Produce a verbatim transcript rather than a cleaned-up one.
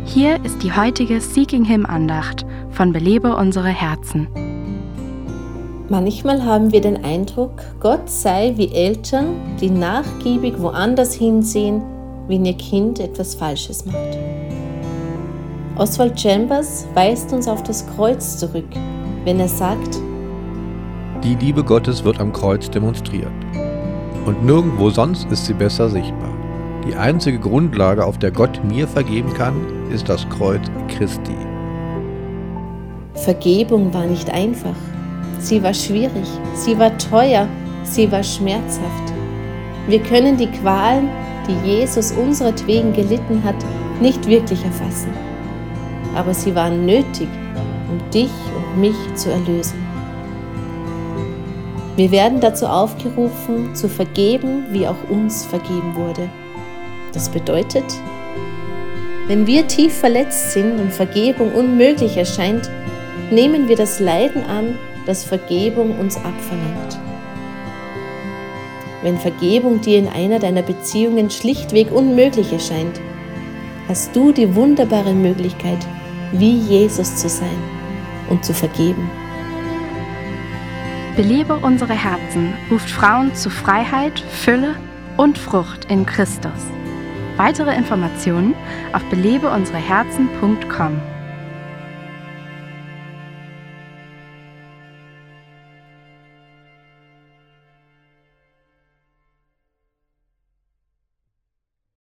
Hier ist die heutige Seeking Him Andacht von Belebe unsere Herzen. Manchmal haben wir den Eindruck, Gott sei wie Eltern, die nachgiebig woanders hinsehen, wenn ihr Kind etwas Falsches macht. Oswald Chambers weist uns auf das Kreuz zurück, wenn er sagt: Die Liebe Gottes wird am Kreuz demonstriert. Und nirgendwo sonst ist sie besser sichtbar. Die einzige Grundlage, auf der Gott mir vergeben kann, ist das Kreuz Christi. Vergebung war nicht einfach. Sie war schwierig, sie war teuer, sie war schmerzhaft. Wir können die Qualen, die Jesus unseretwegen gelitten hat, nicht wirklich erfassen. Aber sie waren nötig, um dich und mich zu erlösen. Wir werden dazu aufgerufen, zu vergeben, wie auch uns vergeben wurde. Das bedeutet, wenn wir tief verletzt sind und Vergebung unmöglich erscheint, nehmen wir das Leiden an, das Vergebung uns abverlangt. Wenn Vergebung dir in einer deiner Beziehungen schlichtweg unmöglich erscheint, hast du die wunderbare Möglichkeit, wie Jesus zu sein und zu vergeben. Belebe unsere Herzen ruft Frauen zu Freiheit, Fülle und Frucht in Christus. Weitere Informationen auf belebe unsere herzen punkt com.